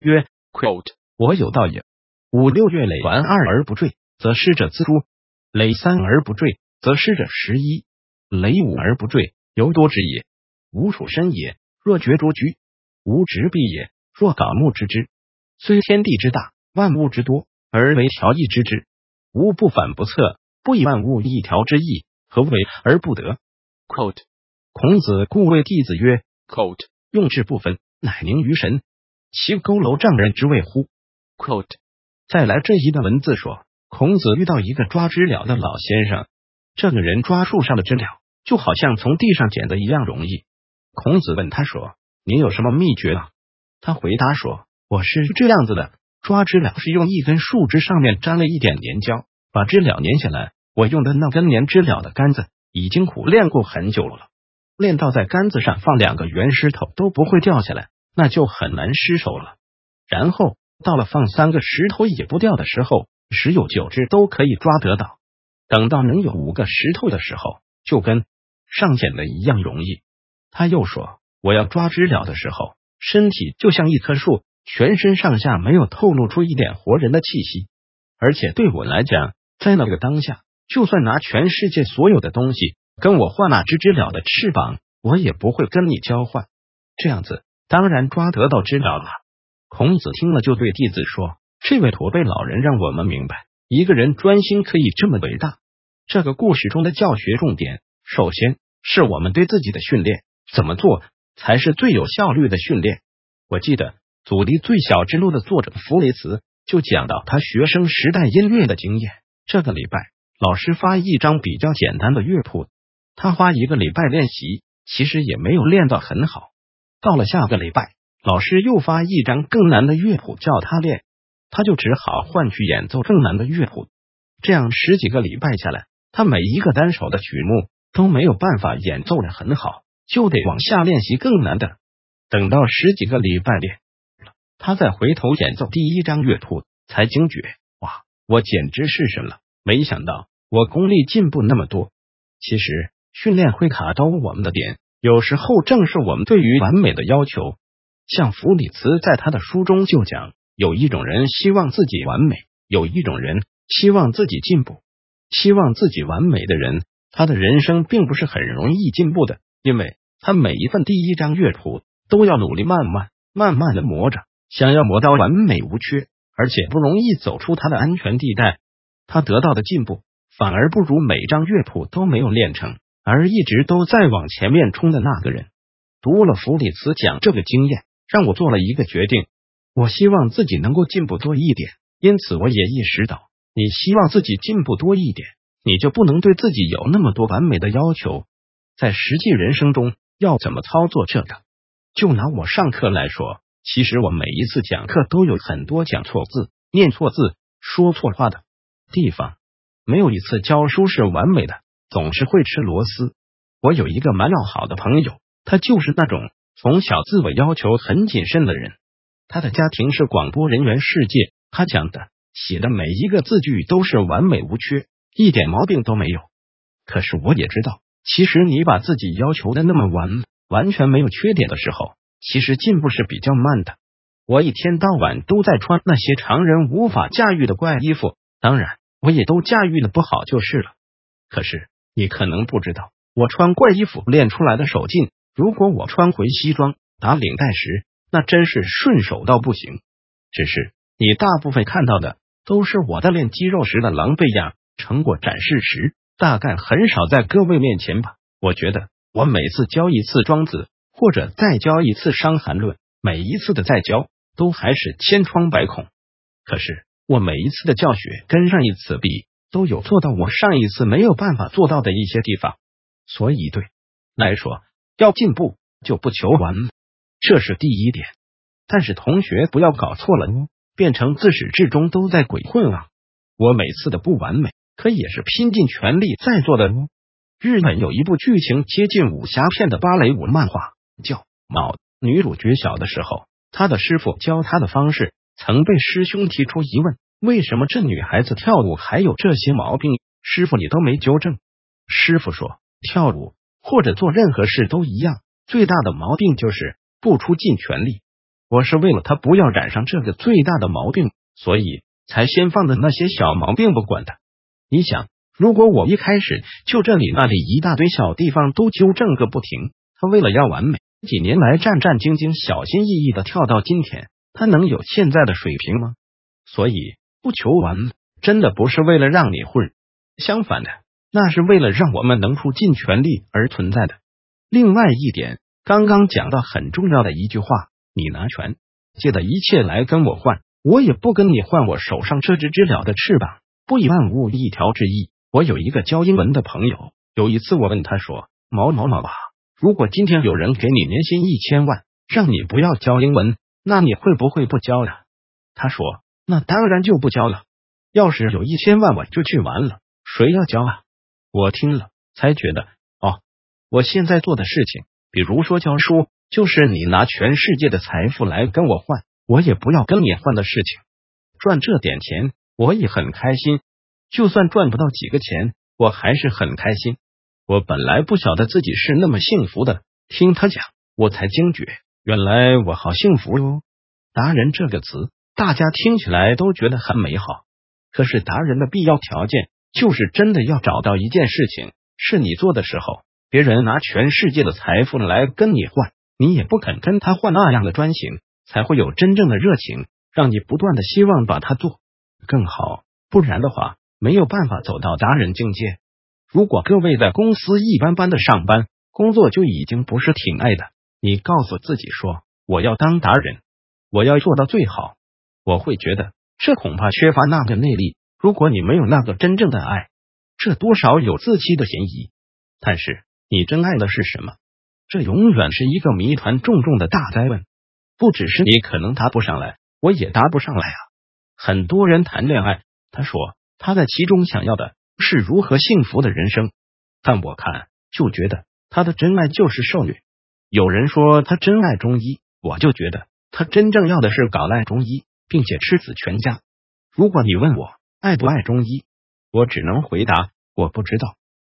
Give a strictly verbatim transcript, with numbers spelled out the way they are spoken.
曰 ：“Quote， 我有道也，五六月累完二而不坠，则失者自诛；累三而不坠，则失者十一；累五而不坠，犹多之也。吾处身也，若决诸居；吾执臂也，若槁木之之。虽天地之大，万物之多，而为调易之之。吾不反不侧，不以万物一调之意，何为而不得 ？”Quote， 孔子故谓弟子曰 ：“Quote， 用智不分，乃明于神，其佝偻丈人之谓乎 ？”Quote， 再来这一段文字说，孔子遇到一个抓知了的老先生，这个人抓树上的知了，就好像从地上捡的一样容易。孔子问他说：“你有什么秘诀啊？”他回答说：“我是这样子的，抓知了是用一根树枝上面沾了一点粘胶，把知了粘下来。我用的那根粘知了的杆子已经苦练过很久了，练到在杆子上放两个圆石头都不会掉下来，那就很难失手了。然后到了放三个石头也不掉的时候，十有九只都可以抓得到。等到能有五个石头的时候，就跟上捡的一样容易。”他又说：“我要抓知了的时候，身体就像一棵树，全身上下没有透露出一点活人的气息，而且对我来讲，在那个当下，就算拿全世界所有的东西跟我换那只知了的翅膀，我也不会跟你交换。这样子当然抓得到知了了。”孔子听了就对弟子说：“这位驼背老人让我们明白，一个人专心可以这么伟大。这个故事中的教学重点，首先是我们对自己的训练，怎么做才是最有效率的训练。”我记得《祖逖最小之路》的作者弗雷茨就讲到他学生时代音乐的经验。这个礼拜老师发一张比较简单的乐谱，他花一个礼拜练习，其实也没有练到很好。到了下个礼拜，老师又发一张更难的乐谱叫他练，他就只好换去演奏更难的乐谱。这样十几个礼拜下来，他每一个单手的曲目都没有办法演奏得很好，就得往下练习更难的。等到十几个礼拜练了，他再回头演奏第一张乐谱，才惊觉，哇，我简直是神了！没想到我功力进步那么多。其实训练会卡到我们的点，有时候正是我们对于完美的要求。像弗里茨在他的书中就讲，有一种人希望自己完美，有一种人希望自己进步。希望自己完美的人，他的人生并不是很容易进步的，因为他每一份第一张乐谱都要努力慢慢慢慢的磨着，想要磨到完美无缺，而且不容易走出他的安全地带。他得到的进步反而不如每张乐谱都没有练成，而一直都在往前面冲的那个人。读了弗里茨讲这个经验，让我做了一个决定，我希望自己能够进步多一点。因此我也意识到，你希望自己进步多一点，你就不能对自己有那么多完美的要求。在实际人生中要怎么操作这个？就拿我上课来说，其实我每一次讲课都有很多讲错字、念错字、说错话的地方，没有一次教书是完美的，总是会吃螺丝。我有一个蛮要好的朋友，他就是那种从小自我要求很谨慎的人。他的家庭是广播人员世界，他讲的写的每一个字句都是完美无缺，一点毛病都没有。可是我也知道，其实你把自己要求的那么完，完全没有缺点的时候，其实进步是比较慢的。我一天到晚都在穿那些常人无法驾驭的怪衣服，当然我也都驾驭的不好就是了。可是你可能不知道，我穿怪衣服练出来的手劲，如果我穿回西装打领带时，那真是顺手到不行。只是你大部分看到的都是我的练肌肉时的狼狈样，成果展示时大概很少在各位面前吧。我觉得我每次教一次庄子，或者再教一次伤寒论，每一次的再教都还是千疮百孔。可是我每一次的教学跟上一次比，都有做到我上一次没有办法做到的一些地方。所以对来说，要进步就不求完美，这是第一点。但是同学不要搞错了哦，变成自始至终都在鬼混啊！我每次的不完美，可也是拼尽全力在做的哦。日本有一部剧情接近武侠片的芭蕾舞漫画，叫《猫》。女主角小的时候，她的师傅教她的方式曾被师兄提出疑问，为什么这女孩子跳舞还有这些毛病？师傅你都没纠正。师傅说，跳舞或者做任何事都一样，最大的毛病就是不出尽全力。 我是为了他不要染上这个最大的毛病，所以才先放的那些小毛病不管的。你想，如果我一开始就这里那里一大堆小地方都纠正个不停，他为了要完美，几年来战战兢兢、小心翼翼的跳到今天，他能有现在的水平吗？所以不求完美，真的不是为了让你混，相反的，那是为了让我们能出尽全力而存在的。另外一点，刚刚讲到很重要的一句话，你拿全界的一切来跟我换，我也不跟你换我手上这只知了的翅膀，不以万物一条之意。我有一个教英文的朋友，有一次我问他说，毛毛毛啊，如果今天有人给你年薪一千万，让你不要教英文，那你会不会不教了？他说，那当然就不教了，要是有一千万我就去玩了，谁要教啊？我听了才觉得，哦，我现在做的事情，比如说教书，就是你拿全世界的财富来跟我换，我也不要跟你换的事情。赚这点钱我也很开心，就算赚不到几个钱，我还是很开心。我本来不晓得自己是那么幸福的，听他讲，我才惊觉，原来我好幸福哟。达人这个词，大家听起来都觉得很美好，可是达人的必要条件，就是真的要找到一件事情是你做的时候，别人拿全世界的财富来跟你换，你也不肯跟他换那样的专行，才会有真正的热情，让你不断的希望把它做更好，不然的话没有办法走到达人境界。如果各位在公司一般般的上班，工作就已经不是挺爱的，你告诉自己说，我要当达人，我要做到最好，我会觉得这恐怕缺乏那个内力。如果你没有那个真正的爱，这多少有自欺的嫌疑。但是你真爱的是什么？这永远是一个谜团重重的大灾问。不只是你可能答不上来，我也答不上来啊。很多人谈恋爱，他说他在其中想要的是如何幸福的人生，但我看就觉得他的真爱就是受虐。有人说他真爱中医，我就觉得他真正要的是搞烂中医，并且吃死全家。如果你问我爱不爱中医，我只能回答我不知道。